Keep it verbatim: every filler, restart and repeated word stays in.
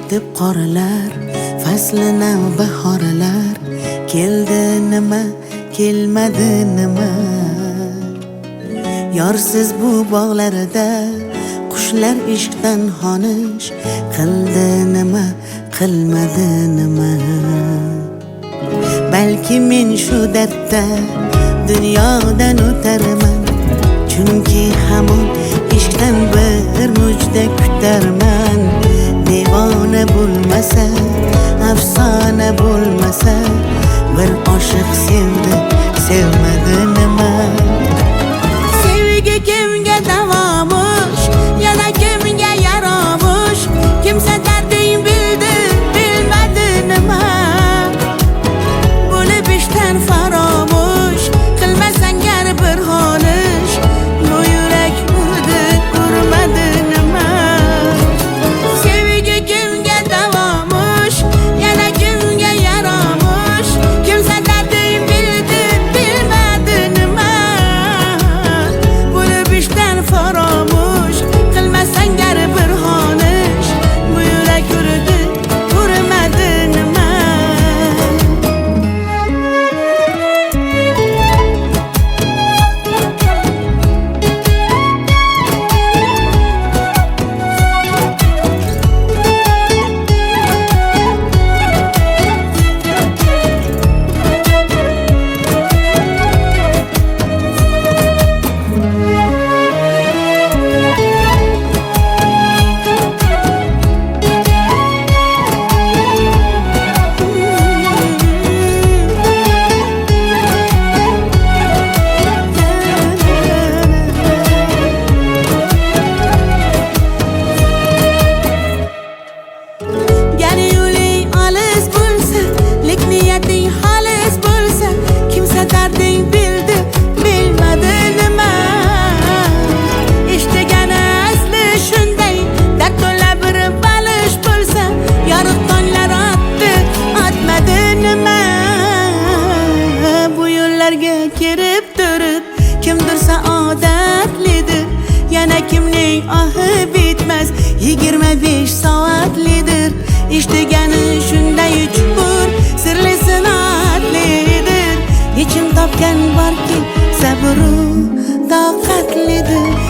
yetib qoralar, fasli navbahorlar. Keldi nima, kelmadi nima. Yorsiz bu bog'larida qushlar ishqdan xonish. Qildi nima, qilmadi nima. Balki men shu dardda dunyodan o'tarman, chunki hamon ishqdan bir mujda kutarman. Devona bo'lmasa, afsona bo'lmasa, bir oshiq sevdi, sevmadi nima. Sevgi kimga davomish, yana kimga yaromish. Kimsa darding bildi, bilmadi nima. Bo'lib ishdan faromush, qilmasang gar bir xonish. Bu yurak urdi, urmadi nima. Sevgi kimga davomish, yana kimga yaromish. Kimsa darding bildi, bilmadi nima. Bo'lib ishdan faromush, qilmasang gar bir xonish. Bu yurak urdi, urmadi nima. Gar yo'ling olis bo'lsa, lek niyating xolis bo'lsa, kimsa darding bildi, bilmadi nima. Eshitgani asli shunday, dard to'la bir balish bo'lsa, yorug' tonglar otdi, otmadi nima. Bu yo'llarga kirib turib, kimdir saodatlidir, yana kimning ohi bitmas, yigirma besh soatlidir. Eshitgani shunday chuqur, sirli sinatlidir. Yechim topgan borki, sabru toqatlidir.